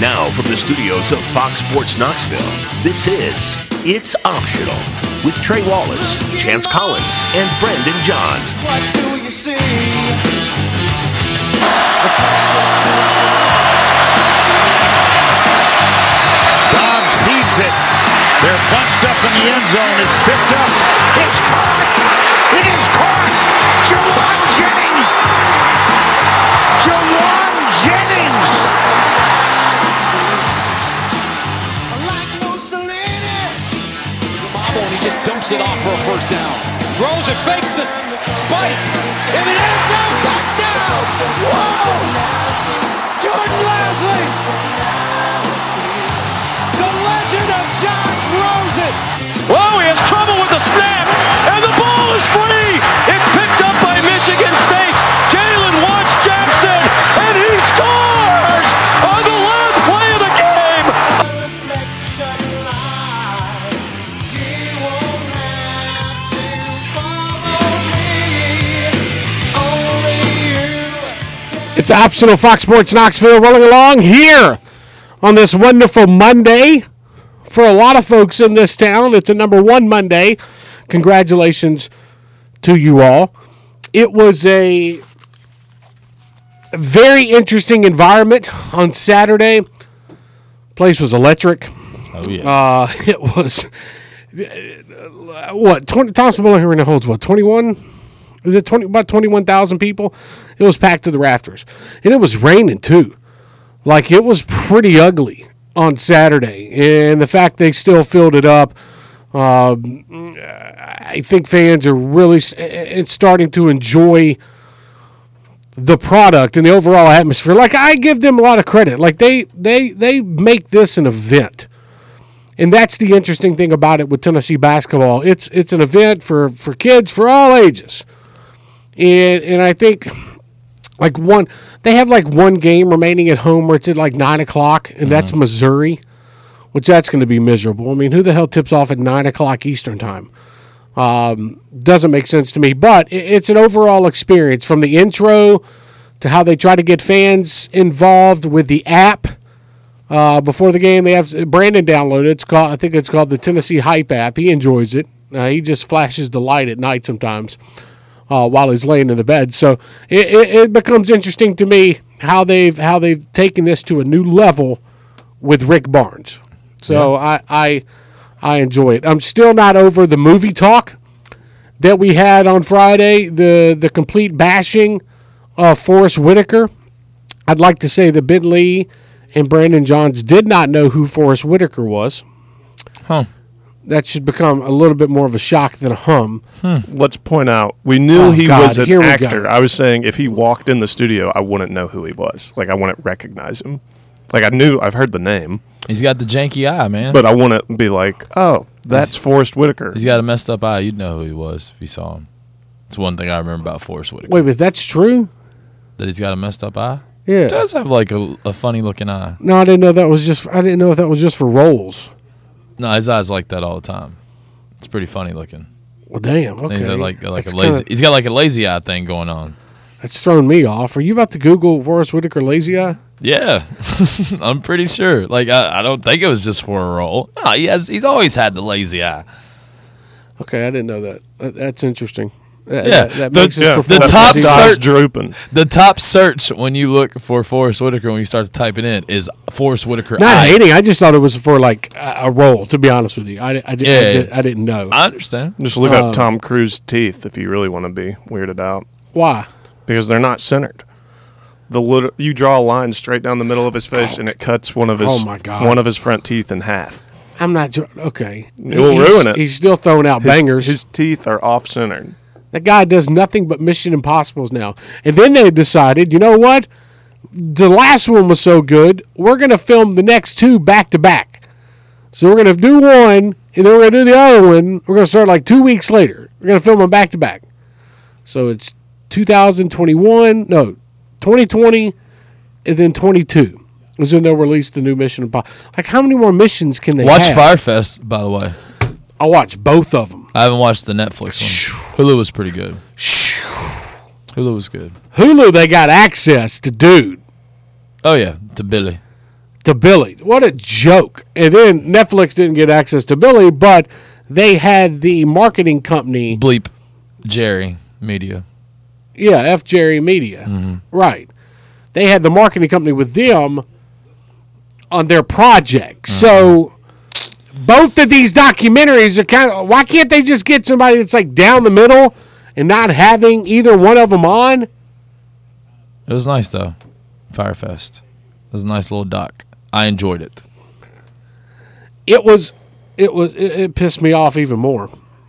Now from the studios of Fox Sports Knoxville, this is It's Optional with Trey Wallace, Chance Collins, and Brandon Johns. What do you see? Dobbs heaves it. They're bunched up in the end zone. It's tipped up. It's caught. It is caught. Jawan Jennings. Jawan Jennings. Like Mussolini. And he just dumps it off for a first down. Rolls it, fakes the spike. In the end zone, touchdown! Whoa! Jordan Leslie! The legend of Josh Rosen! Whoa, he has trouble with the snap, and the ball is free! It's picked up by Michigan State's Jalen Watts Jackson, and he scores on the last play of the game! Reflection lies. He won't have to follow me. Only you. It's Optional Fox Sports Knoxville rolling along here on this wonderful Monday. For a lot of folks in this town, it's a number one Monday. Congratulations to you all. It was a very interesting environment on Saturday. Place was electric. Oh, yeah. It was, Thomas Memorial Arena holds what, 21? Is it about 21,000 people? It was packed to the rafters. And it was raining, too. Like, it was pretty ugly on Saturday. And the fact they still filled it up, I think fans are really starting to enjoy the product and the overall atmosphere. Like, I give them a lot of credit. Like, they make this an event. And that's the interesting thing about it with Tennessee basketball. It's an event for kids for all ages. And I think they have one game remaining at home where it's at 9 o'clock, and that's Missouri, which that's going to be miserable. I mean, who the hell tips off at 9 o'clock Eastern time? Doesn't make sense to me, but it's an overall experience from the intro to how they try to get fans involved with the app. Before the game, they have Brandon download it. I think it's called the Tennessee Hype app. He enjoys it. He just flashes the light at night sometimes while he's laying in the bed. So it becomes interesting to me how they've taken this to a new level with Rick Barnes. So yeah. I enjoy it. I'm still not over the movie talk that we had on Friday. The complete bashing of Forrest Whitaker. I'd like to say that Ben Lee and Brandon Johns did not know who Forrest Whitaker was. Huh. That should become a little bit more of a shock than a hum. Let's point out, we knew he was an Here we actor. go. I was saying if he walked in the studio, I wouldn't know who he was. I wouldn't recognize him. I've heard the name. He's got the janky eye, man. But I wouldn't be like, oh, that's Forrest Whitaker. He's got a messed up eye. You'd know who he was if you saw him. It's one thing I remember about Forrest Whitaker. Wait, but that's true? That he's got a messed up eye? Yeah. He does have a funny looking eye. No, I didn't know I didn't know if that was just for roles. No, his eye's like that all the time. It's pretty funny looking. Well, damn. Okay. He's got he's got a lazy eye thing going on. That's thrown me off. Are you about to Google Forrest Whitaker lazy eye? Yeah, I'm pretty sure. I don't think it was just for a role. No, he's always had the lazy eye. Okay, I didn't know that. That's interesting. Yeah, that makes his the performance top easy. search drooping. The top search when you look for Forrest Whitaker when you start to type it in is Forrest Whitaker. Not hating. I just thought it was for a role. To be honest with you, I didn't know. I understand. Just look up Tom Cruise's teeth if you really want to be weirded out. Why? Because they're not centered. You draw a line straight down the middle of his face, and it cuts one of his front teeth in half. I'm not okay. It will ruin it. He's still throwing out bangers. His teeth are off centered. That guy does nothing but Mission Impossibles now. And then they decided, you know what? The last one was so good, we're going to film the next two back to back. So we're going to do one, and then we're going to do the other one. We're going to start 2 weeks later. We're going to film them back to back. So it's 2020, and then 22 is when they'll release the new Mission Impossible. How many more missions can they have? Watch Firefest, by the way. I watched both of them. I haven't watched the Netflix one. Hulu was pretty good. Hulu was good. Hulu, they got access to dude. Oh, yeah, to Billy. to Billy. What a joke. And then Netflix didn't get access to Billy, but they had the marketing company. Bleep Jerry Media. Yeah, F. Jerry Media. Right. They had the marketing company with them on their project. So both of these documentaries are kind of, why can't they just get somebody that's like down the middle and not having either one of them on? It was nice, though. Firefest. It was a nice little doc. I enjoyed it. It pissed me off even more.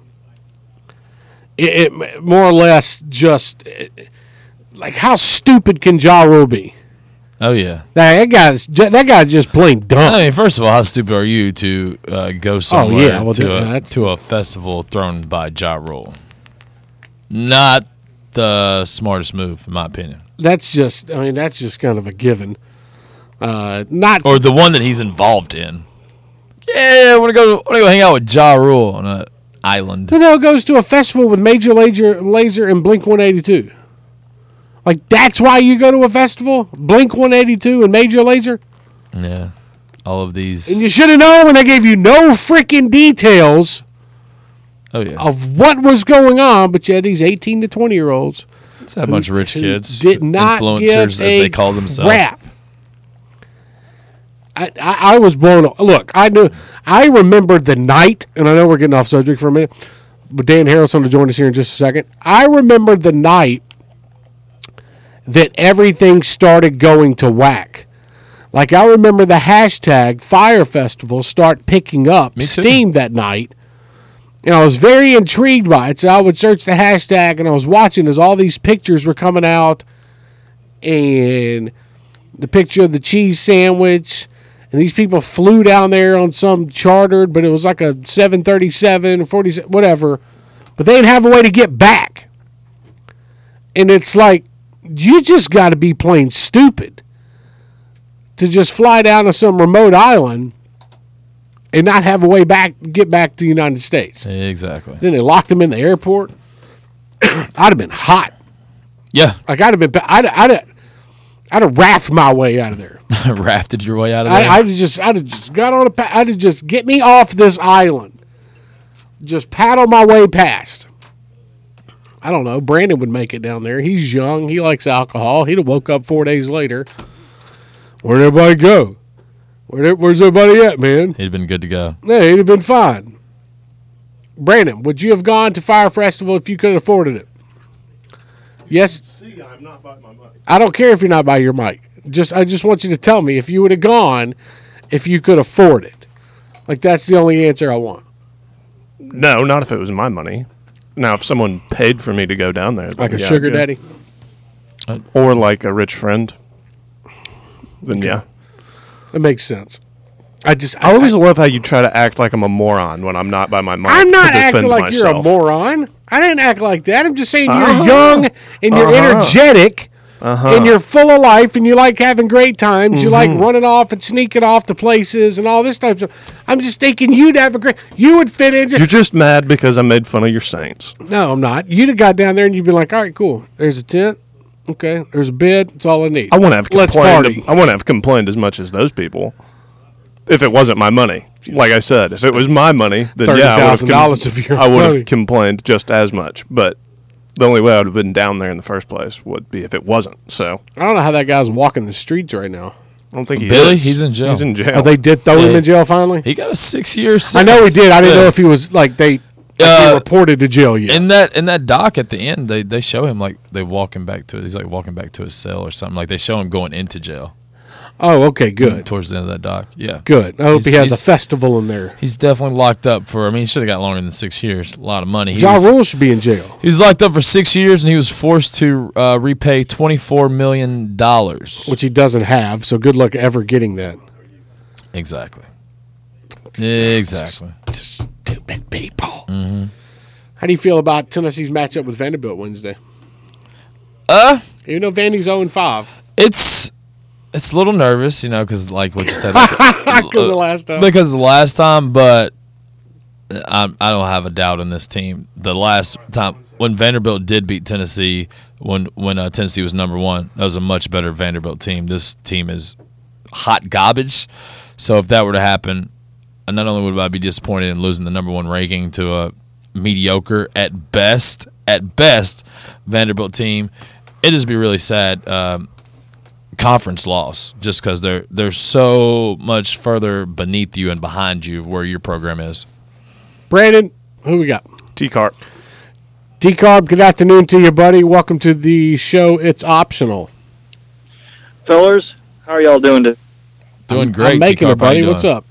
It more or less just like, how stupid can Ja Rule be? Oh yeah, that guy's just plain dumb. I mean, first of all, how stupid are you to go somewhere to a festival thrown by Ja Rule? Not the smartest move, in my opinion. That's just kind of a given. Not or the one that he's involved in. Yeah, I want to go hang out with Ja Rule on an island. Who the hell goes to a festival with Major Lazer and Blink-182? Like, that's why you go to a festival? Blink-182 and Major Lazer? Yeah. All of these. And you should have known when they gave you no freaking details of what was going on, but you had these 18 to 20-year-olds. It's that bunch of rich kids. Did not influencers, give as they call themselves. Crap. I was blown up. Look, I remembered the night, and I know we're getting off subject for a minute, but Dan Harrelson will join us here in just a second. I remember the night that everything started going to whack. Like, I remember the hashtag Fire Festival start picking up steam that night, and I was very intrigued by it. So I would search the hashtag, and I was watching as all these pictures were coming out, and the picture of the cheese sandwich, and these people flew down there on some chartered, but it was like a 737, 47, whatever, but they didn't have a way to get back. And it's like, you just got to be plain stupid to just fly down to some remote island and not have a way back, get back to the United States. Exactly. Then they locked them in the airport. I'd have been hot. Yeah. Like, I'd have rafted my way out of there. Rafted your way out of there? I'd have just got on I'd have just get me off this island. Just paddle my way past. I don't know. Brandon would make it down there. He's young. He likes alcohol. He'd have woke up 4 days later. Where'd everybody go? Where's everybody at, man? He'd have been good to go. Yeah, he'd have been fine. Brandon, would you have gone to Fire Festival if you could have afforded it? Yes. See, I'm not by my mic. I don't care if you're not by your mic. I just want you to tell me if you would have gone if you could afford it. Like, that's the only answer I want. No, not if it was my money. Now, if someone paid for me to go down there. Like a sugar daddy? Or like a rich friend. Then, yeah. That makes sense. I always love how you try to act like I'm a moron when I'm not by my mic. I'm not acting like you're a moron. I didn't act like that. I'm just saying you're young and you're energetic and you're full of life and you like having great times. You like running off and sneaking off to places and all this type of stuff. I'm just thinking you'd have you would fit in. You're just mad because I made fun of your Saints. No, I'm not. You'd have got down there and you'd be like, all right, cool. There's a tent. Okay. There's a bed. That's all I need. I wouldn't have Let's party. I wouldn't have complained as much as those people. If it wasn't my money, like I said, if it was my money, then yeah, I would have complained just as much. But the only way I would have been down there in the first place would be if it wasn't. So I don't know how that guy's walking the streets right now. I don't think he Billy, is. he's in jail. He's in jail. Oh, they did throw him in jail finally? He got a 6-year sentence. I know he did. I didn't know if he was like they reported to jail yet. In that doc at the end, they show him like they walk him back to he's like walking back to his cell or something. Like they show him going into jail. Oh, okay, good. Towards the end of that doc, yeah. Good. I hope he has a festival in there. He's definitely locked up for, he should have got longer than 6 years. A lot of money. Ja Rule should be in jail. He was locked up for 6 years, and he was forced to repay $24 million. Which he doesn't have, so good luck ever getting that. Exactly. Exactly. Just stupid people. Mm-hmm. How do you feel about Tennessee's matchup with Vanderbilt Wednesday? You know Vandy's 0-5. It's a little nervous, because like what you said. Because the last time. Because the last time, but I don't have a doubt in this team. The last time when Vanderbilt did beat Tennessee, when Tennessee was number 1, that was a much better Vanderbilt team. This team is hot garbage. So if that were to happen, not only would I be disappointed in losing the number 1 ranking to a mediocre at best Vanderbilt team, it'd just be really sad conference loss, just because they're so much further beneath you and behind you of where your program is. Brandon, who we got? T-Carp. T-Carp, good afternoon to you, buddy. Welcome to the show. It's optional. Fellas, how are y'all doing today? Doing great. I'm making it, buddy. What's up?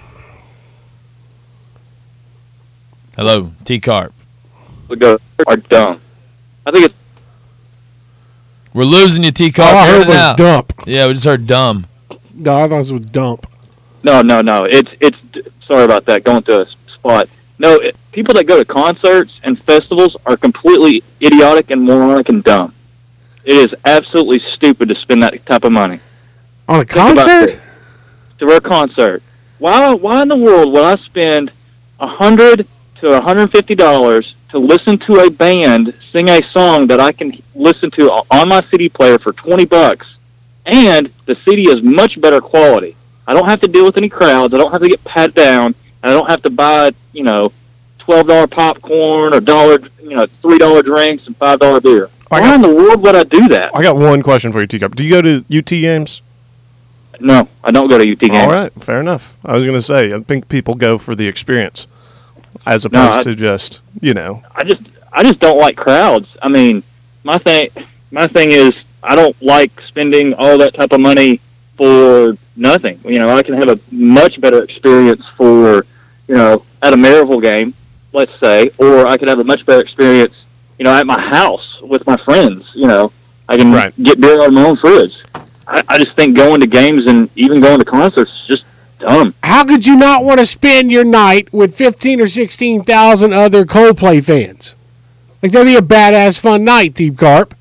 Hello, T-Carp. We go are dumb. I think it's. We're losing you, T-Carp. All I heard was dump. Yeah, we just heard dumb. No, I thought it was dump. No. It's. Sorry about that. Going through a spot. No, people that go to concerts and festivals are completely idiotic and moronic and dumb. It is absolutely stupid to spend that type of money. On a concert? To a concert. Why in the world would I spend $100 to $150 to listen to a band sing a song that I can listen to on my CD player for $20, and the CD is much better quality? I don't have to deal with any crowds. I don't have to get pat down. I don't have to buy, $12 popcorn or $3 drinks and $5 beer. Why in the world would I do that? I got one question for you, T-Cup. Do you go to UT games? No, I don't go to UT games. All right, fair enough. I was going to say, I think people go for the experience as opposed to just, I just don't like crowds. I mean, my thing is I don't like spending all that type of money for nothing. I can have a much better experience for, at a Maryville game, let's say, or I could have a much better experience, at my house with my friends. I can get beer out of my own fridge. I just think going to games and even going to concerts is just dumb. How could you not want to spend your night with 15 or 16,000 other Coldplay fans? Like, that'd be a badass fun night, Team Carp.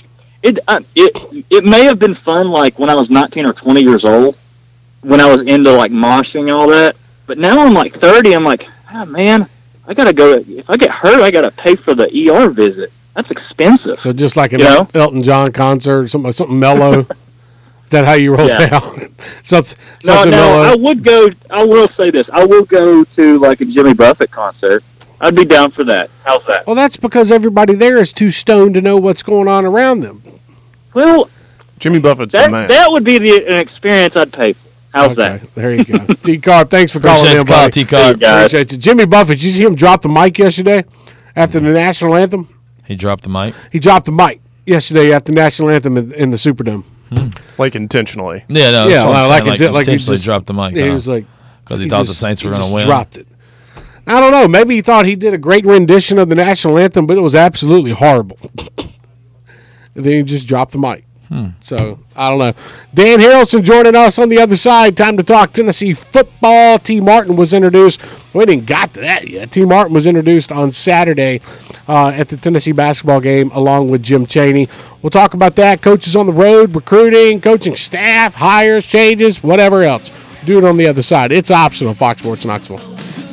It may have been fun, like, when I was 19 or 20 years old, when I was into, like, moshing and all that. But now I'm, like, 30, I'm like, man, I got to go. If I get hurt, I got to pay for the ER visit. That's expensive. So just like an Elton John concert, something mellow. Is that how you roll down? something mellow? I would go. I will say this. I will go to like a Jimmy Buffett concert. I'd be down for that. How's that? Well, that's because everybody there is too stoned to know what's going on around them. Well, Jimmy Buffett's the man. That would be an experience I'd pay for. How's that? There you go. T-Carp, thanks for calling in, buddy. T-Carp. Appreciate you. Jimmy Buffett, did you see him drop the mic yesterday after the national anthem? He dropped the mic? He dropped the mic yesterday after the national anthem in the Superdome. Like intentionally. Yeah, no. Yeah, like intentionally dropped the mic. He was like, because he thought the Saints were going to win. Dropped it. I don't know. Maybe he thought he did a great rendition of the national anthem, but it was absolutely horrible. And then he just dropped the mic. So, I don't know. Dan Harrelson joining us on the other side. Time to talk Tennessee football. T. Martin was introduced. We didn't got to that yet. T. Martin was introduced on Saturday at the Tennessee basketball game along with Jim Chaney. We'll talk about that. Coaches on the road, recruiting, coaching staff, hires, changes, whatever else. Do it on the other side. It's optional. Fox Sports Knoxville.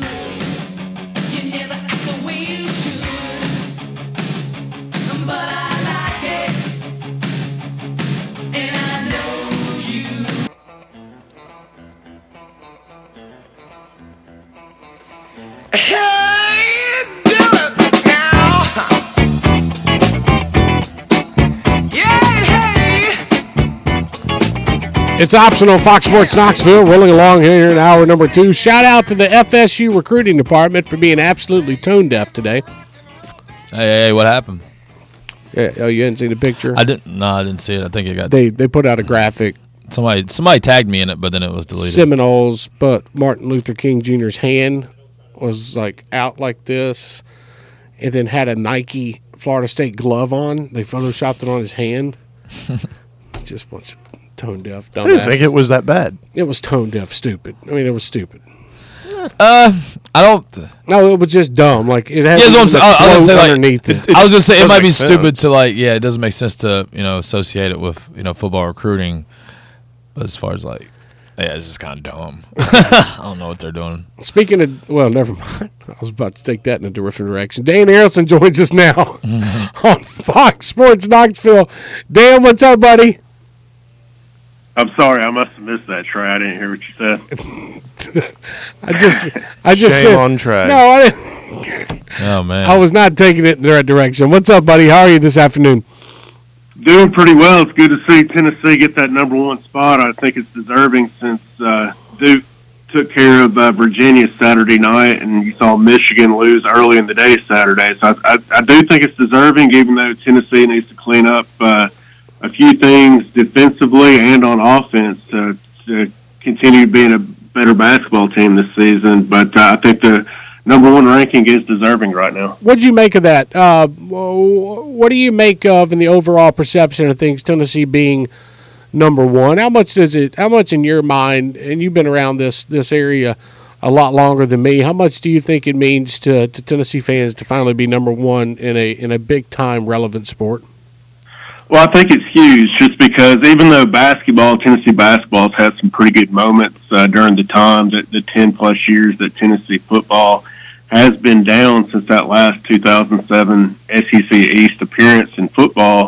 It's optional. Fox Sports Knoxville rolling along here in hour number 2. Shout out to the FSU recruiting department for being absolutely tone deaf today. Hey, what happened? Yeah, oh, you didn't see the picture? I didn't see it. I think it got. They put out a graphic. Somebody tagged me in it, but then it was deleted. Seminoles, but Martin Luther King Jr.'s hand was like out like this, and then had a Nike Florida State glove on. They photoshopped it on his hand. Just a bunch of tone deaf dumbasses. I didn't think it was that bad. It was tone deaf stupid. I mean, it was stupid. I don't. No, it was just dumb. Like it has. Yeah, I was gonna say underneath it. I was gonna say it might be stupid to like. Yeah, it doesn't make sense to associate it with football recruiting. But as far as like, yeah, it's just kind of dumb. I don't know what they're doing. Speaking of, well, never mind. I was about to take that in a different direction. Dan Harrelson joins us now on Fox Sports Knoxville. Dan, what's up, buddy? I'm sorry, I must have missed that, Trey. I didn't hear what you said. I just Shame said, on Trey. No, I didn't. Oh, man. I was not taking it in the right direction. What's up, buddy? How are you this afternoon? Doing pretty well. It's good to see Tennessee get that number one spot. I think it's deserving since Duke took care of Virginia Saturday night, and you saw Michigan lose early in the day Saturday. So I do think it's deserving, even though Tennessee needs to clean up a few things defensively and on offense to continue being a better basketball team this season. But I think the number one ranking is deserving right now. What did you make of that? What do you make of in the overall perception of things, Tennessee being number one? How much in your mind, and you've been around this area a lot longer than me, how much do you think it means to Tennessee fans to finally be number one in a big time relevant sport? Well, I think it's huge just because even though Tennessee basketball has had some pretty good moments during the time, the 10-plus years that Tennessee football has been down since that last 2007 SEC East appearance in football,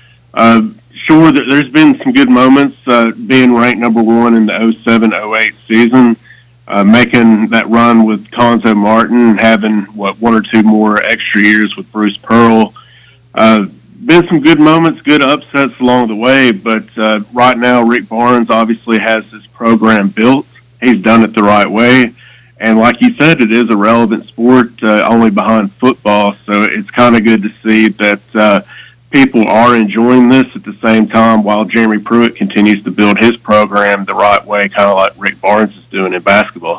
sure, there's been some good moments being ranked number one in the 07-08 season, making that run with Conzo Martin, having, one or two more extra years with Bruce Pearl. Been some good moments, good upsets along the way, but right now Rick Barnes obviously has his program built. He's done it the right way. And like you said, it is a relevant sport, only behind football, so it's kind of good to see that people are enjoying this at the same time while Jeremy Pruitt continues to build his program the right way, kind of like Rick Barnes is doing in basketball.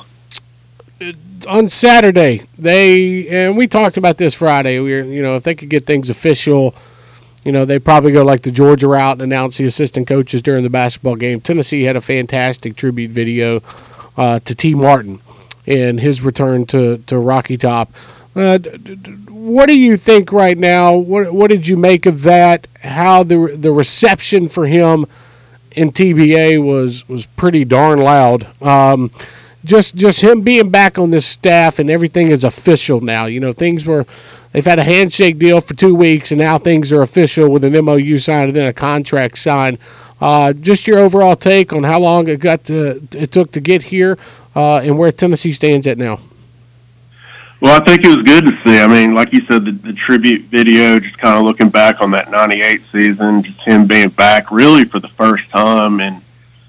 On Saturday, and we talked about this Friday, if they could get things official, they probably go like the Georgia route and announce the assistant coaches during the basketball game. Tennessee had a fantastic tribute video to T. Martin and his return to Rocky Top. What do you think right now? What did you make of that? How the reception for him in TBA was pretty darn loud. Just him being back on this staff and everything is official now. They've had a handshake deal for 2 weeks, and now things are official with an MOU signed and then a contract signed. Just your overall take on how long it took to get here and where Tennessee stands at now. Well, I think it was good to see. I mean, like you said, the tribute video, just kind of looking back on that 98 season, just him being back really for the first time and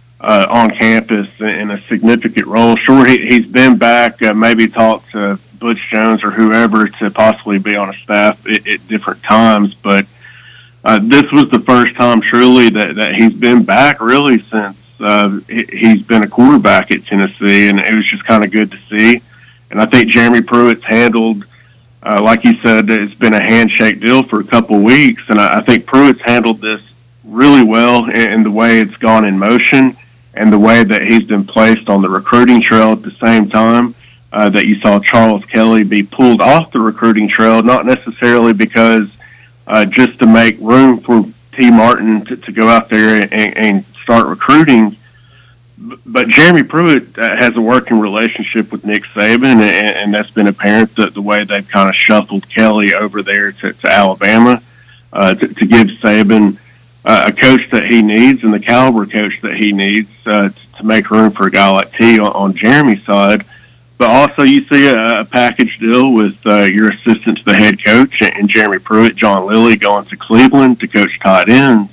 on campus in a significant role. Sure, he's been back, maybe talked to Butch Jones or whoever to possibly be on a staff at different times, but this was the first time truly that he's been back really since he's been a quarterback at Tennessee, and it was just kind of good to see. And I think Jeremy Pruitt's handled, like you said, it's been a handshake deal for a couple weeks, and I think Pruitt's handled this really well in the way it's gone in motion and the way that he's been placed on the recruiting trail at the same time that you saw Charles Kelly be pulled off the recruiting trail, not necessarily because just to make room for T. Martin to go out there and start recruiting, but Jeremy Pruitt has a working relationship with Nick Saban, and that's been apparent the way they've kind of shuffled Kelly over there to Alabama to give Saban a coach that he needs and the caliber coach that he needs to make room for a guy like T on Jeremy's side. But also you see a package deal with your assistant to the head coach and Jeremy Pruitt, John Lilly, going to Cleveland to coach tight ends.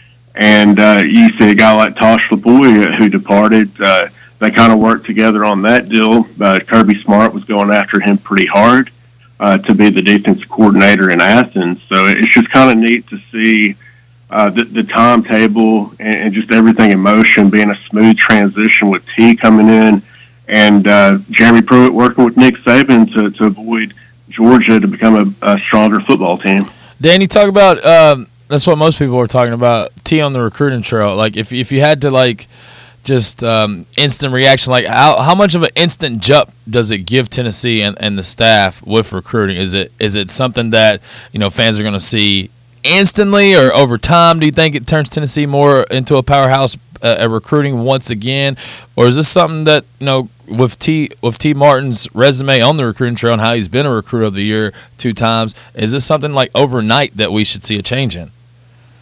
And you see a guy like Tosh LeBoy who departed. They kind of worked together on that deal. Kirby Smart was going after him pretty hard to be the defensive coordinator in Athens. So it's just kind of neat to see the timetable and just everything in motion, being a smooth transition with T coming in, and Jeremy Pruitt working with Nick Saban to avoid Georgia to become a stronger football team. Dan, you talk about that's what most people are talking about, T on the recruiting trail. Like if you had to just instant reaction, like how much of an instant jump does it give Tennessee and the staff with recruiting? Is it something that fans are going to see instantly, or over time? Do you think it turns Tennessee more into a powerhouse at recruiting once again, or is this something that with T Martin's resume on the recruiting trail and how he's been a recruiter of the year 2 times, is this something like overnight that we should see a change in?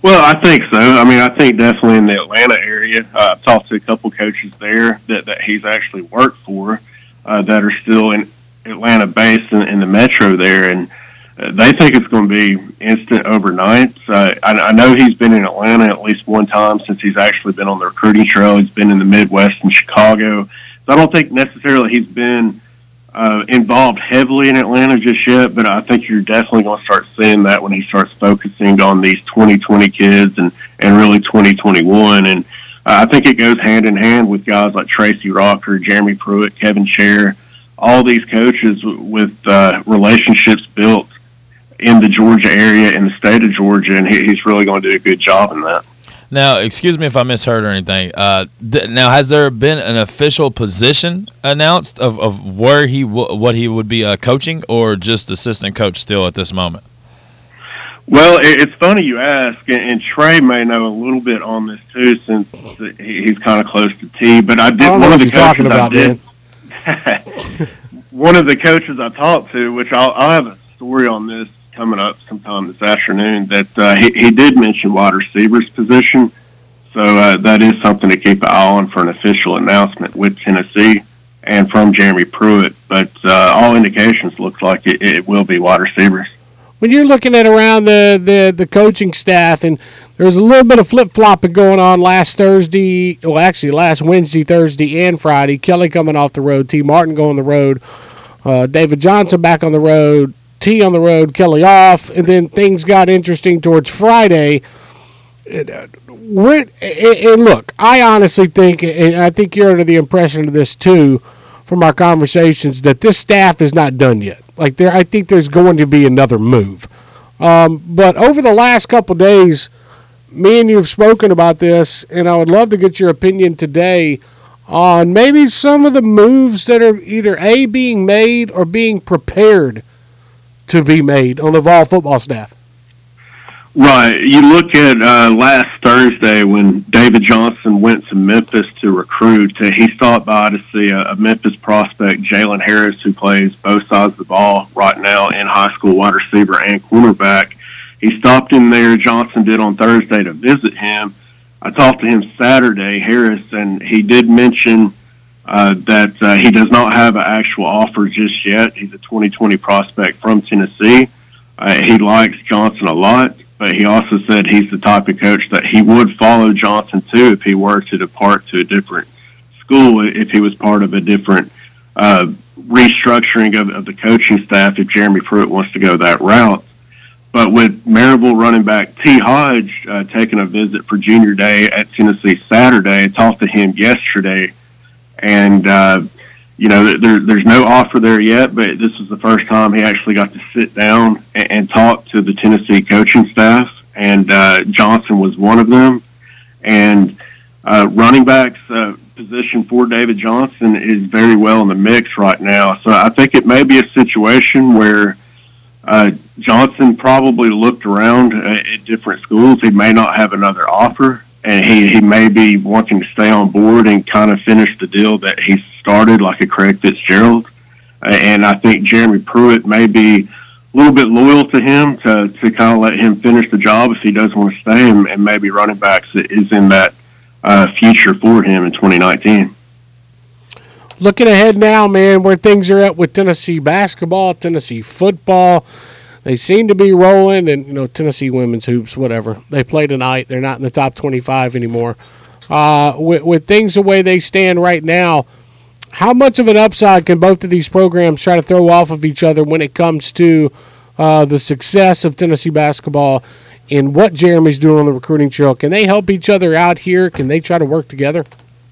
Well, I think so. I mean, I think definitely in the Atlanta area. I've talked to a couple coaches there that he's actually worked for that are still in Atlanta-based in the metro there, and they think it's going to be instant overnight. I know he's been in Atlanta at least one time since he's actually been on the recruiting trail. He's been in the Midwest and Chicago. So I don't think necessarily he's been involved heavily in Atlanta just yet, but I think you're definitely going to start seeing that when he starts focusing on these 2020 kids and really 2021. And I think it goes hand in hand with guys like Tracy Rocker, Jeremy Pruitt, Kevin Scher, all these coaches with relationships built in the Georgia area, in the state of Georgia, and he's really going to do a good job in that. Now, excuse me if I misheard or anything. Now, has there been an official position announced of where what he would be coaching, or just assistant coach still at this moment? Well, it's funny you ask, and Trey may know a little bit on this too, since he's kind of close to T. But I did one of the coaches I did. One of the coaches I talked to, which I'll have a story on this coming up sometime this afternoon, that he did mention wide receivers position. So that is something to keep an eye on for an official announcement with Tennessee and from Jeremy Pruitt. But all indications look like it will be wide receivers. When you're looking at around the coaching staff, and there was a little bit of flip-flopping going on last Wednesday, Thursday, and Friday. Kelly coming off the road, T. Martin going on the road, David Johnson back on the road, T on the road, Kelly off, and then things got interesting towards Friday. And look, I honestly think, and I think you're under the impression of this too from our conversations, that this staff is not done yet. Like, I think there's going to be another move. But over the last couple days, me and you have spoken about this, and I would love to get your opinion today on maybe some of the moves that are either A, being made or being prepared to be made on the Vol football staff. Right. You look at last Thursday when David Johnson went to Memphis to recruit. He stopped by to see a Memphis prospect, Jalen Harris, who plays both sides of the ball right now in high school, wide receiver and cornerback. He stopped in there, Johnson did, on Thursday to visit him. I talked to him Saturday, Harris, and he did mention that he does not have an actual offer just yet. He's a 2020 prospect from Tennessee. He likes Johnson a lot, but he also said he's the type of coach that he would follow Johnson to if he were to depart to a different school, if he was part of a different restructuring of the coaching staff, if Jeremy Pruitt wants to go that route. But with Maryville running back T. Hodge taking a visit for junior day at Tennessee Saturday, I talked to him yesterday. And, there's no offer there yet, but this was the first time he actually got to sit down and talk to the Tennessee coaching staff, and Johnson was one of them. And running back's position for David Johnson is very well in the mix right now. So I think it may be a situation where Johnson probably looked around at different schools. He may not have another offer, and he may be wanting to stay on board and kind of finish the deal that he started, like a Craig Fitzgerald. And I think Jeremy Pruitt may be a little bit loyal to him to kind of let him finish the job if he does want to stay, and maybe running backs is in that future for him in 2019. Looking ahead now, man, where things are at with Tennessee basketball, Tennessee football. They seem to be rolling, and, Tennessee women's hoops, whatever. They play tonight. They're not in the top 25 anymore. With things the way they stand right now, how much of an upside can both of these programs try to throw off of each other when it comes to the success of Tennessee basketball and what Jeremy's doing on the recruiting trail? Can they help each other out here? Can they try to work together?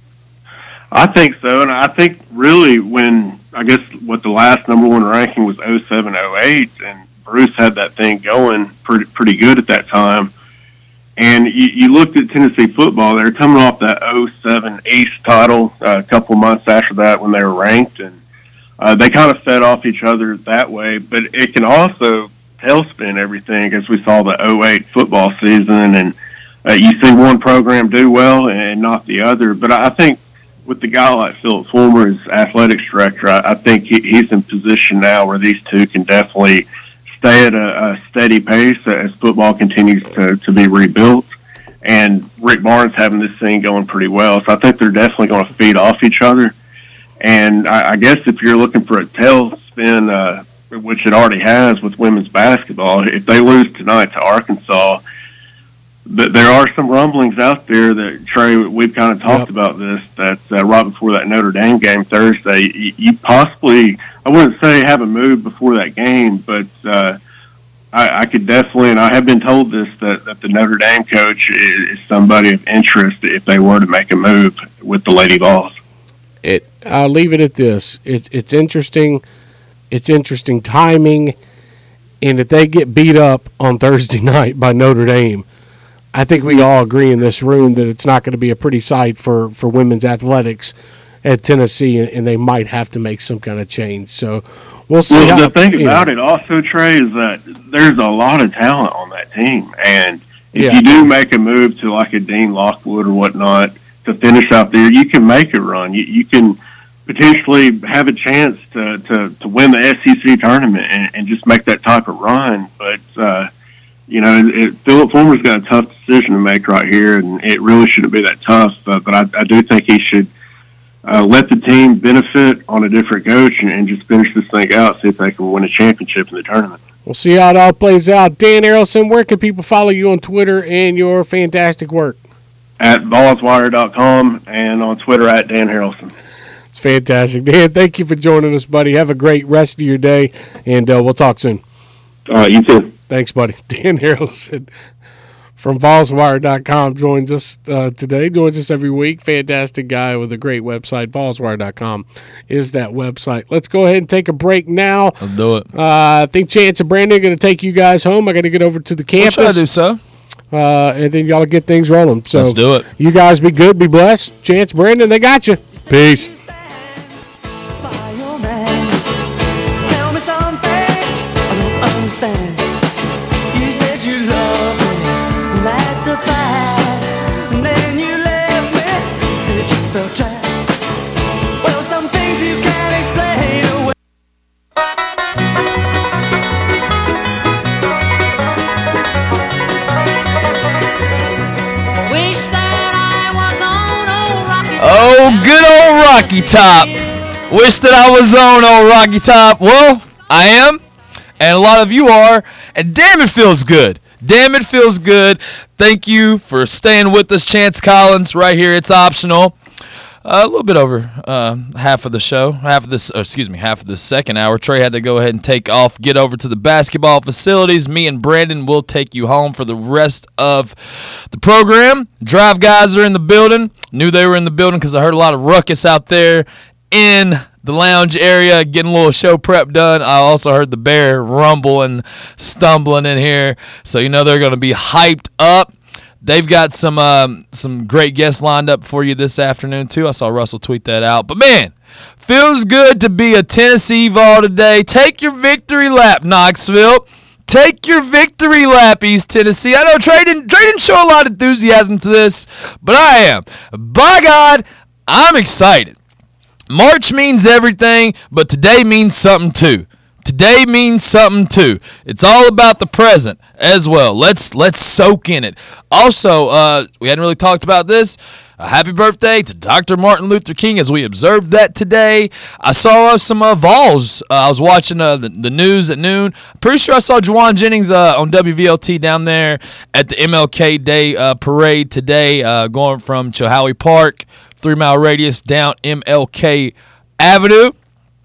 I think so, and I think really what the last number one ranking was 07-08, and Bruce had that thing going pretty good at that time. And you looked at Tennessee football, they were coming off that 07 East title a couple months after that when they were ranked, and they kind of fed off each other that way. But it can also tailspin everything, as we saw the 08 football season, and you see one program do well and not the other. But I think with the guy like Philip Fulmer as athletics director, I think he's in position now where these two can definitely stay at a steady pace as football continues to be rebuilt. And Rick Barnes having this thing going pretty well. So I think they're definitely going to feed off each other. And I guess if you're looking for a tailspin, which it already has with women's basketball, if they lose tonight to Arkansas, there are some rumblings out there that, Trey, we've kind of talked about this, that right before that Notre Dame game Thursday, you possibly, I wouldn't say have a move before that game, but I could definitely, and I have been told this, that the Notre Dame coach is somebody of interest if they were to make a move with the Lady Vols. I'll leave it at this. It's interesting. It's interesting timing, and if they get beat up on Thursday night by Notre Dame, I think we all agree in this room that it's not going to be a pretty sight for women's athletics at Tennessee, and they might have to make some kind of change. So we'll see. Well, the thing about it also, Trey, is that there's a lot of talent on that team. And if you do make a move to like a Dean Lockwood or whatnot to finish out there, you can make a run. You can potentially have a chance to win the SEC tournament and just make that type of run. But, Philip Fulmer's got a tough decision to make right here, and it really shouldn't be that tough. But I do think he should let the team benefit on a different coach and just finish this thing out, see if they can win a championship in the tournament. We'll see how it all plays out. Dan Harrelson, where can people follow you on Twitter and your fantastic work? At ballswire.com and on Twitter at Dan Harrelson. It's fantastic. Dan, thank you for joining us, buddy. Have a great rest of your day, and we'll talk soon. All right, you too. Thanks, buddy. Dan Harrelson from ballswire.com joins us today, joins us every week. Fantastic guy with a great website. Ballswire.com is that website. Let's go ahead and take a break now. I'll do it. I think Chance and Brandon are going to take you guys home. I got to get over to the campus. We'll try to do so. And then y'all will get things rolling. So let's do it. You guys be good, be blessed. Chance, Brandon, they got you. Peace. Oh, good old Rocky Top. Wish that I was on old Rocky Top. Well, I am, and a lot of you are, and damn, it feels good. Damn, it feels good. Thank you for staying with us, Chance Collins, right here. It's optional. A little bit over half of the show, half of the second hour. Trey had to go ahead and take off, get over to the basketball facilities. Me and Brandon will take you home for the rest of the program. Drive guys are in the building. Knew they were in the building because I heard a lot of ruckus out there in the lounge area, getting a little show prep done. I also heard the bear rumble and stumbling in here, so you know they're going to be hyped up. They've got some great guests lined up for you this afternoon, too. I saw Russell tweet that out. But, man, feels good to be a Tennessee Vol today. Take your victory lap, Knoxville. Take your victory lap, East Tennessee. I know Trey didn't show a lot of enthusiasm to this, but I am. By God, I'm excited. March means everything, but today means something, too. Today means something too. It's all about the present as well. Let's soak in it. Also, we hadn't really talked about this. Happy birthday to Dr. Martin Luther King as we observed that today. I saw some Vols. I was watching the news at noon. Pretty sure I saw Juwan Jennings on WVLT down there at the MLK Day parade today, going from Chilhowie Park, 3-mile radius down MLK Avenue.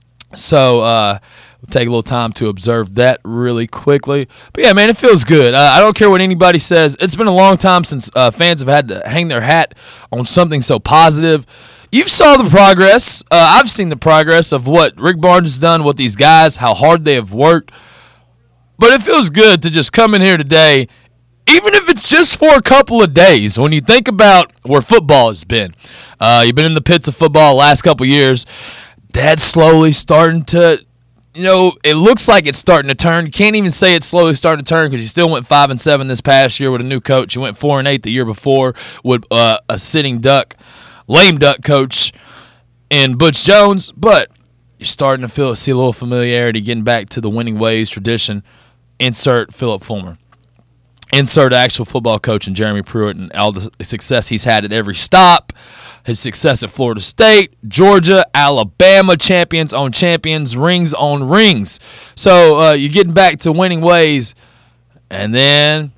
So, we'll take a little time to observe that really quickly. But, yeah, man, it feels good. I don't care what anybody says. It's been a long time since fans have had to hang their hat on something so positive. You've saw the progress. I've seen the progress of what Rick Barnes has done with these guys, how hard they have worked. But it feels good to just come in here today, even if it's just for a couple of days, when you think about where football has been. You've been in the pits of football the last couple of years. That's slowly starting to, it looks like it's starting to turn. You can't even say it's slowly starting to turn because you still went 5-7 this past year with a new coach. You went 4-8 the year before with a sitting lame duck coach in Butch Jones. But you're starting to see a little familiarity, getting back to the winning ways, tradition. insert Philip Fulmer. Insert actual football coach and Jeremy Pruitt and all the success he's had at every stop. His success at Florida State, Georgia, Alabama, champions on champions, rings on rings. So you're getting back to winning ways. And then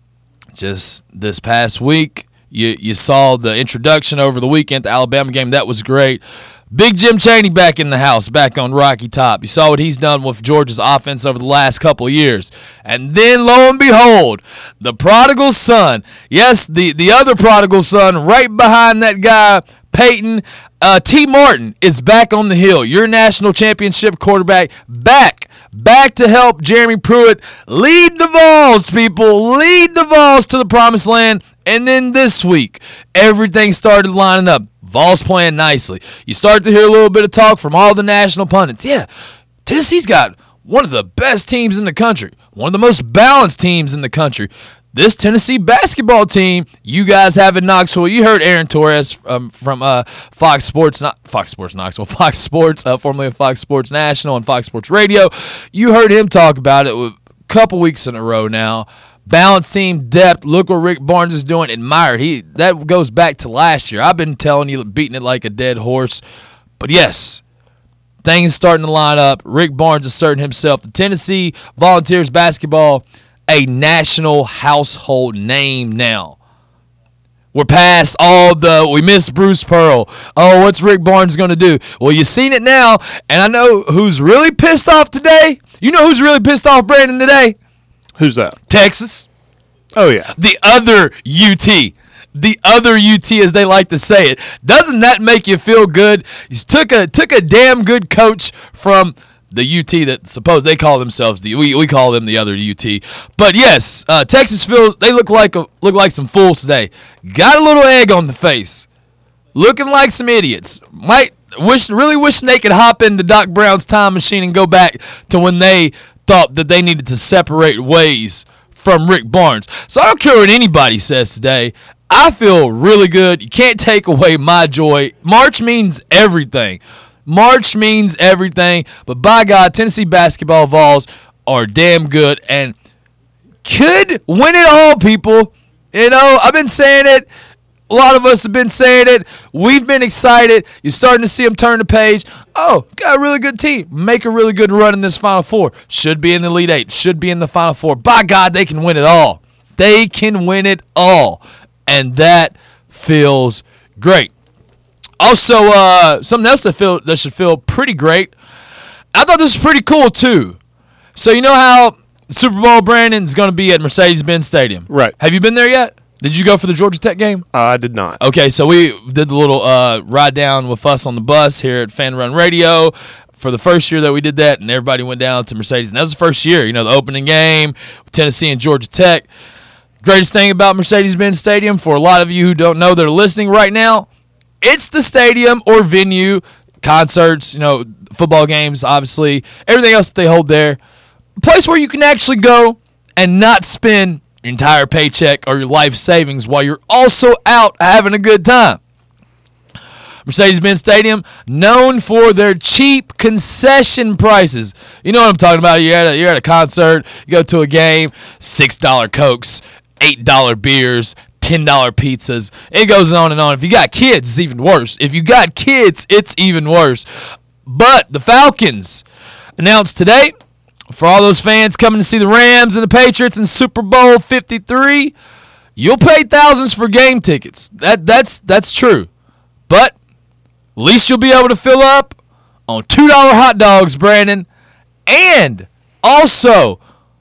just this past week, you saw the introduction over the weekend, the Alabama game. That was great. Big Jim Chaney back in the house, back on Rocky Top. You saw what he's done with Georgia's offense over the last couple of years. And then, lo and behold, the prodigal son, yes, the other prodigal son right behind that guy, Peyton, T. Martin, is back on the hill. Your national championship quarterback back to help Jeremy Pruitt lead the Vols, people. Lead the Vols to the promised land. And then this week, everything started lining up. Vols playing nicely. You start to hear a little bit of talk from all the national pundits. Yeah, Tennessee's got one of the best teams in the country, one of the most balanced teams in the country. This Tennessee basketball team you guys have in Knoxville. You heard Aaron Torres from Fox Sports, not Fox Sports Knoxville, Fox Sports, formerly of Fox Sports National and Fox Sports Radio. You heard him talk about it a couple weeks in a row now. Balanced team, depth. Look what Rick Barnes is doing. Admired. That goes back to last year. I've been telling you, beating it like a dead horse. But yes, things starting to line up. Rick Barnes asserting himself. The Tennessee Volunteers basketball, a national household name now. We're past we miss Bruce Pearl. Oh, what's Rick Barnes going to do? Well, you've seen it now, and I know who's really pissed off today. You know who's really pissed off, Brandon, today? Who's that? Texas. Oh, yeah. The other UT. The other UT, as they like to say it. Doesn't that make you feel good? You took a damn good coach from the UT that suppose they call themselves we call them the other UT. But yes, Texas feels they look like some fools today. Got a little egg on the face. Looking like some idiots. Really wishing they could hop into Doc Brown's time machine and go back to when they thought that they needed to separate ways from Rick Barnes. So I don't care what anybody says today. I feel really good. You can't take away my joy. March means everything. March means everything. But by God, Tennessee basketball Vols are damn good and could win it all, people. You know, I've been saying it. A lot of us have been saying it. We've been excited. You're starting to see them turn the page. Oh, got a really good team. Make a really good run in this Final Four. Should be in the Elite Eight. Should be in the Final Four. By God, they can win it all. They can win it all. And that feels great. Also, something else that should feel pretty great. I thought this was pretty cool, too. So you know how Super Bowl, Brandon, is going to be at Mercedes-Benz Stadium? Right. Have you been there yet? Did you go for the Georgia Tech game? I did not. Okay, so we did the little ride down with us on the bus here at Fan Run Radio for the first year that we did that, and everybody went down to Mercedes. And that was the first year, the opening game, Tennessee and Georgia Tech. Greatest thing about Mercedes-Benz Stadium, for a lot of you who don't know that are listening right now, it's the stadium or venue, concerts, football games, obviously, everything else that they hold there. A place where you can actually go and not spend your entire paycheck or your life savings while you're also out having a good time. Mercedes-Benz Stadium, known for their cheap concession prices. You know what I'm talking about. You're at a concert, you go to a game, $6 Cokes, $8 beers, $10 pizzas. It goes on and on. If you got kids, it's even worse. It's even worse. But the Falcons announced today, for all those fans coming to see the Rams and the Patriots in Super Bowl 53, you'll pay thousands for game tickets. That's true. But at least you'll be able to fill up on $2 hot dogs, Brandon, and also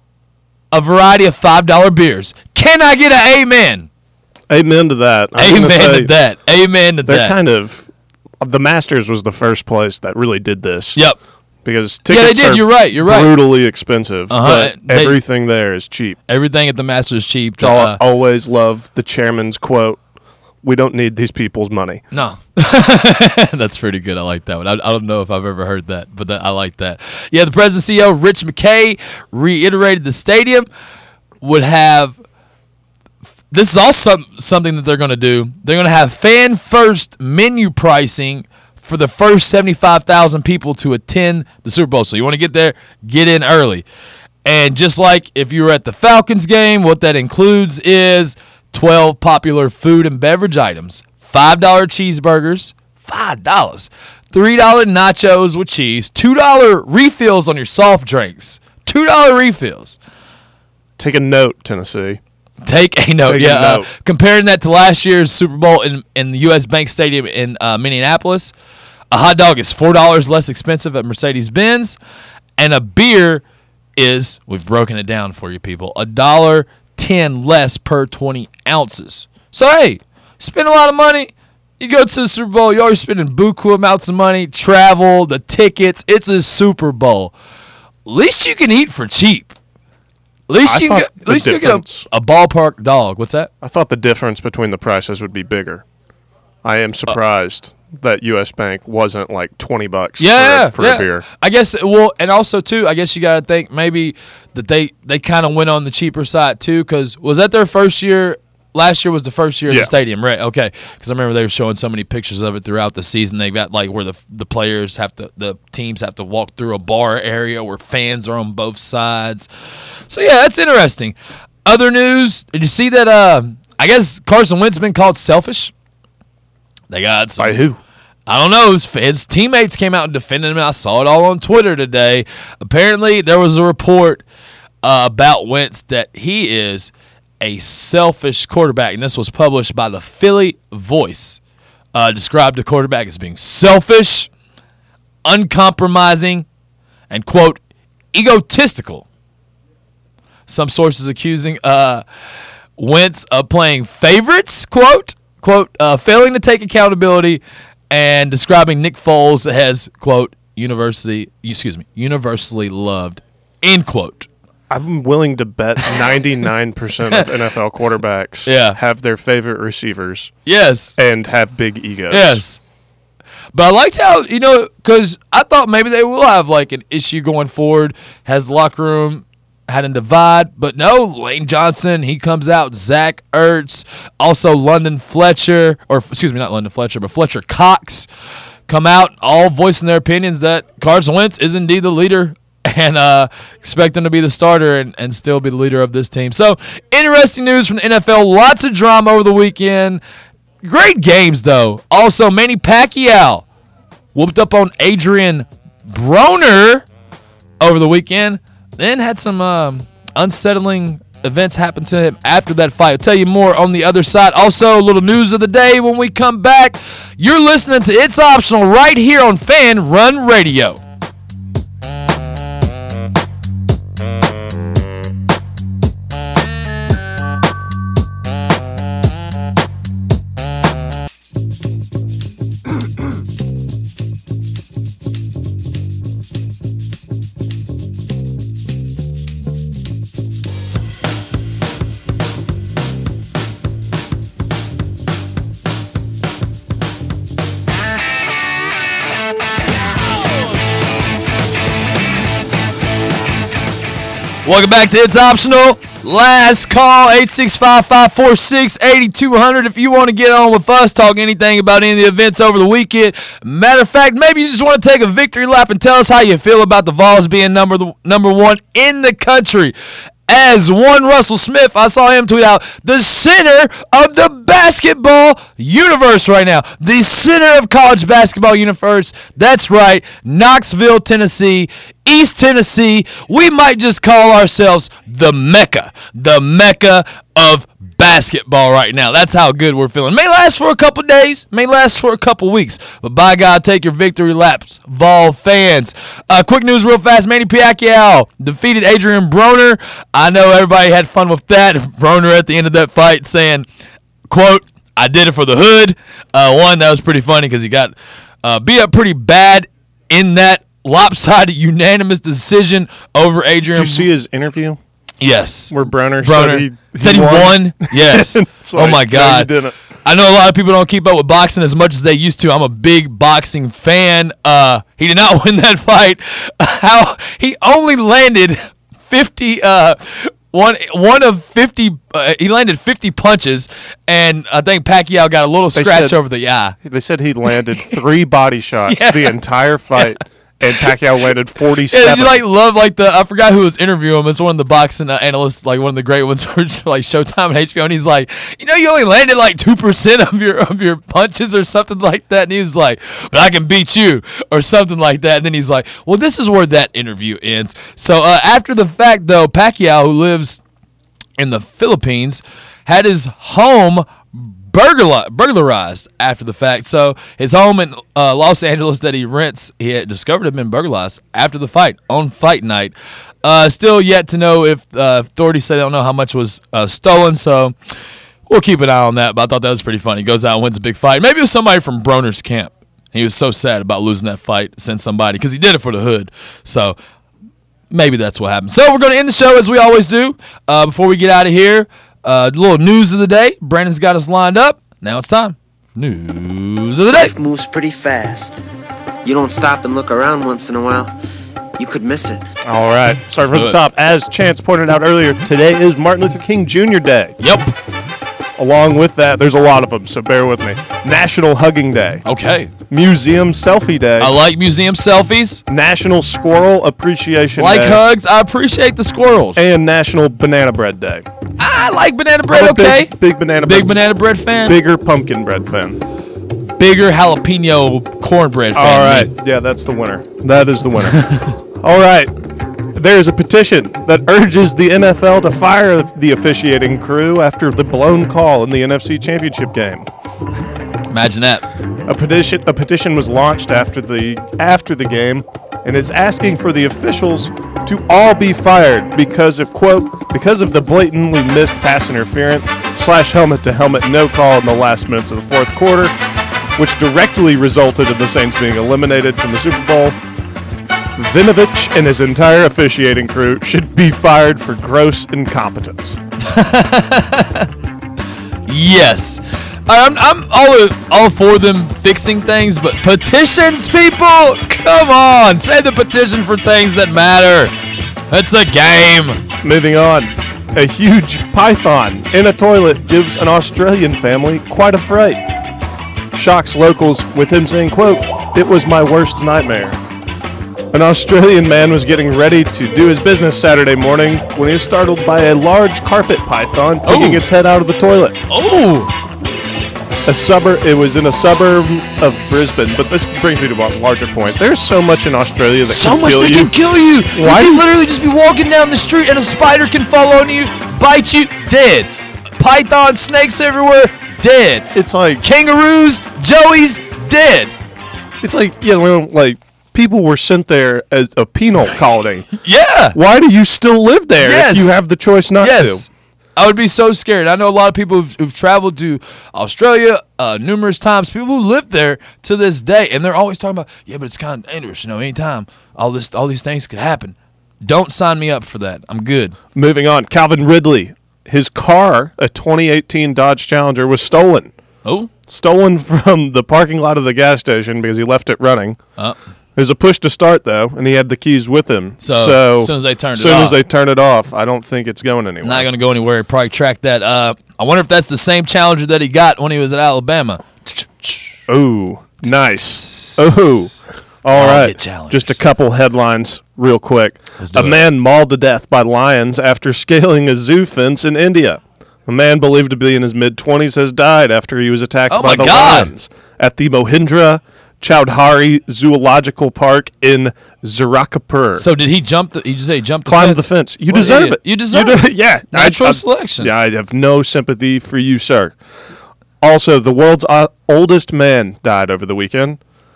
a variety of $5 beers. Can I get an amen? Amen to that. Amen to that. Amen to that. They're kind of – the Masters was the first place that really did this. Yep. Because tickets are You're right. brutally expensive, but everything there is cheap. Everything at the Masters is cheap. I always love the chairman's quote, "We don't need these people's money." No. That's pretty good. I like that one. I don't know if I've ever heard that, but I like that. Yeah, the president and CEO, Rich McKay, reiterated the stadium would have – this is also something that they're going to do. They're going to have fan-first menu pricing for the first 75,000 people to attend the Super Bowl. So you want to get there, get in early. And just like if you were at the Falcons game, what that includes is 12 popular food and beverage items, $5 cheeseburgers, $5, $3 nachos with cheese, $2 refills on your soft drinks, $2 refills. Take a note, Tennessee. Take a note. Comparing that to last year's Super Bowl in the U.S. Bank Stadium in Minneapolis, a hot dog is $4 less expensive at Mercedes-Benz, and a beer is, we've broken it down for you people, $1.10 less per 20 ounces. So, hey, spend a lot of money. You go to the Super Bowl, you're always spending buku amounts of money, travel, the tickets. It's a Super Bowl. At least you can eat for cheap. At least you can get a ballpark dog. What's that? I thought the difference between the prices would be bigger. I am surprised that U.S. Bank wasn't like $20 for a beer. I guess, and also, too, I guess you got to think maybe that they kind of went on the cheaper side, too, because was that their first year? Last year was the first year of the stadium, right? Okay, because I remember they were showing so many pictures of it throughout the season. They got like where the teams have to walk through a bar area where fans are on both sides. So yeah, that's interesting. Other news: did you see that? I guess Carson Wentz has been called selfish. They got some, by who? I don't know. His teammates came out and defended him. I saw it all on Twitter today. Apparently, there was a report about Wentz that he is a selfish quarterback, and this was published by the Philly Voice. Described the quarterback as being selfish, uncompromising, and, quote, egotistical. Some sources accusing Wentz of playing favorites, quote, failing to take accountability, and describing Nick Foles as, quote, universally loved, end quote. I'm willing to bet 99% of NFL quarterbacks have their favorite receivers. Yes. And have big egos. Yes. But I liked how, because I thought maybe they will have like an issue going forward. Has the locker room had a divide? But no, Lane Johnson, he comes out. Zach Ertz, also Fletcher Cox come out, all voicing their opinions that Carson Wentz is indeed the leader and expect him to be the starter and still be the leader of this team. So, interesting news from the NFL. Lots of drama over the weekend. Great games, though. Also, Manny Pacquiao whooped up on Adrian Broner over the weekend. Then had some unsettling events happen to him after that fight. I'll tell you more on the other side. Also, a little news of the day when we come back. You're listening to It's Optional right here on Fan Run Radio. Welcome back to It's Optional. Last call, 865-546-8200 if you want to get on with us, talk anything about any of the events over the weekend. Matter of fact, maybe you just want to take a victory lap and tell us how you feel about the Vols being number one in the country. As one Russell Smith, I saw him tweet out, the center of the basketball universe right now. The center of college basketball universe. That's right, Knoxville, Tennessee, East Tennessee. We might just call ourselves the Mecca of basketball right now. That's how good we're feeling. May last for a couple days, may last for a couple weeks, but by God, take your victory laps, Vol fans. Quick news real fast. Manny Pacquiao defeated Adrian Broner. I know everybody had fun with that. Broner at the end of that fight saying, quote, I did it for the hood. That was pretty funny because he got beat up pretty bad in that lopsided unanimous decision over Adrian. Did you see his interview? Yes. Where Broner said he won? Yes. Like, oh, my God. No, I know a lot of people don't keep up with boxing as much as they used to. I'm a big boxing fan. He did not win that fight. He only landed 50 one of 50 he landed 50 punches, and I think Pacquiao got a little scratch over the eye. They said he landed 3 body shots the entire fight. And Pacquiao landed 47. Yeah, did you love I forgot who was interviewing him. It's one of the boxing analysts, one of the great ones for Showtime and HBO. And he's like, you only landed 2% of your punches or something like that. And he was like, but I can beat you or something like that. And then he's like, well, this is where that interview ends. So after the fact, though, Pacquiao, who lives in the Philippines, had his home burglarized after the fact. So his home in Los Angeles that he rents, he had discovered had been burglarized after the fight on fight night. Still yet to know if authorities say they don't know how much was stolen. So we'll keep an eye on that. But I thought that was pretty funny. He goes out and wins a big fight. Maybe it was somebody from Broner's camp. He was so sad about losing that fight. Sent somebody because he did it for the hood. So maybe that's what happened. So we're going to end the show as we always do. Before we get out of here, a little news of the day. Brandon's got us lined up. Now it's time. News of the day. Life moves pretty fast. You don't stop and look around once in a while, you could miss it. All right. Start from the top. As Chance pointed out earlier, today is Martin Luther King Jr. Day. Yep. Along with that, there's a lot of them, so bear with me. National Hugging Day. Okay. Museum Selfie Day. I like museum selfies. National Squirrel Appreciation Day. Like hugs. I appreciate the squirrels. And National Banana Bread Day. I like banana bread, okay. Big banana bread. Big banana bread fan. Bigger pumpkin bread fan. Bigger jalapeno cornbread fan. All right. Yeah, that's the winner. That is the winner. All right. There's a petition that urges the NFL to fire the officiating crew after the blown call in the NFC Championship game. Imagine that. A petition was launched after the game, and it's asking for the officials to all be fired because of the blatantly missed pass interference / helmet-to-helmet no call in the last minutes of the fourth quarter, which directly resulted in the Saints being eliminated from the Super Bowl. Vinovich and his entire officiating crew should be fired for gross incompetence. Yes. I'm all for them fixing things, but petitions, people? Come on. Say the petition for things that matter. It's a game. Moving on. A huge python in a toilet gives an Australian family quite a fright. Shocks locals with him saying, quote, "It was my worst nightmare." An Australian man was getting ready to do his business Saturday morning when he was startled by a large carpet python peeking its head out of the toilet. Oh! It was in a suburb of Brisbane, but this brings me to a larger point. There's so much in Australia that can kill you. Why? You can literally just be walking down the street and a spider can fall on you, bite you, dead. Python, snakes everywhere, dead. It's like kangaroos, joeys, dead. It's like, people were sent there as a penal colony. Yeah. Why do you still live there if you have the choice not to? I would be so scared. I know a lot of people who've traveled to Australia numerous times, people who live there to this day, and they're always talking about, yeah, but it's kind of dangerous, anytime all these things could happen. Don't sign me up for that. I'm good. Moving on, Calvin Ridley. His car, a 2018 Dodge Challenger, was stolen. Oh? Stolen from the parking lot of the gas station because he left it running. There's a push to start, though, and he had the keys with him. So as soon as they turn it off, I don't think it's going anywhere. Not going to go anywhere. He probably tracked that. I wonder if that's the same Challenger that he got when he was at Alabama. Oh, nice. Oh, all right. Just a couple headlines real quick. A man mauled to death by lions after scaling a zoo fence in India. A man believed to be in his mid-20s has died after he was attacked by the lions at the Mohindra Chowdhury Zoological Park in Zirakapur. So did he jump? Did you say he jumped? Climbed the fence. You deserve it. You deserve it. Yeah, natural selection. Yeah, I have no sympathy for you, sir. Also, the world's oldest man died over the weekend.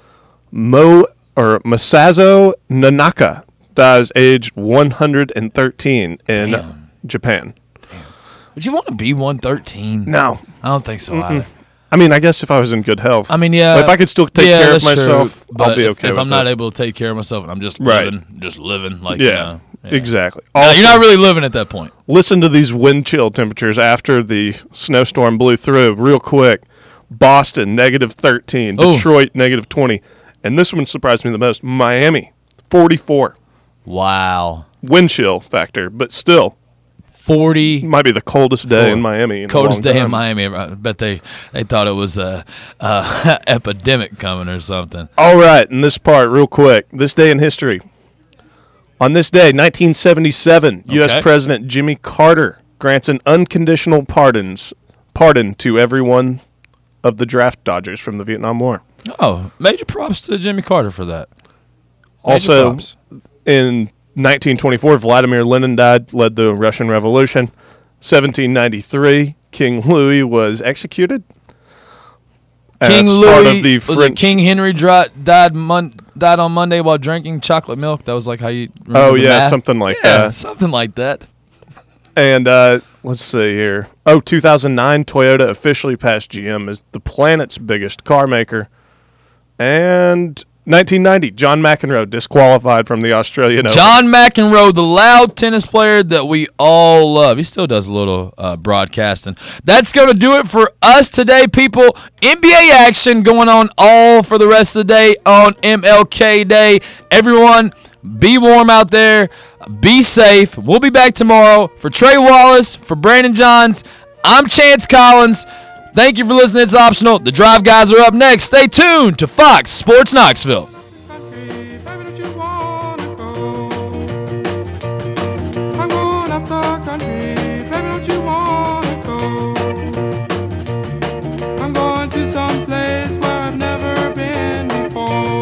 Masazo Nanaka dies aged 113 in Japan. Would you want to be 113? No, I don't think so either. I mean, I guess if I was in good health. I mean, yeah. If I could still take care of myself, I'll be okay with it. If I'm not able to take care of myself and I'm just living, exactly. Also, you're not really living at that point. Listen to these wind chill temperatures after the snowstorm blew through real quick. Boston, -13. Detroit, -20. And this one surprised me the most. Miami, 44. Wow. Wind chill factor, but still. 40. Might be the coldest day in Miami. Coldest day in Miami. I bet they thought it was a epidemic coming or something. All right, and this part real quick. This day in history. On this day, 1977, U.S. President Jimmy Carter grants an unconditional pardon to every one of the draft dodgers from the Vietnam War. Oh, major props to Jimmy Carter for that. Also, in 1924, Vladimir Lenin died, led the Russian Revolution. 1793, King Louis was executed. King Louis, was it King Henry died on Monday while drinking chocolate milk? That was like how you remember the math? Something like that. Something like that. And let's see here. 2009, Toyota officially passed GM as the planet's biggest car maker. And 1990, John McEnroe disqualified from the Australian Open. John McEnroe, the loud tennis player that we all love. He still does a little broadcasting. That's going to do it for us today, people. NBA action going on all for the rest of the day on MLK Day. Everyone, be warm out there. Be safe. We'll be back tomorrow. For Trey Wallace, for Brandon Johns, I'm Chance Collins. Thank you for listening. It's optional. The Drive Guys are up next. Stay tuned to Fox Sports Knoxville.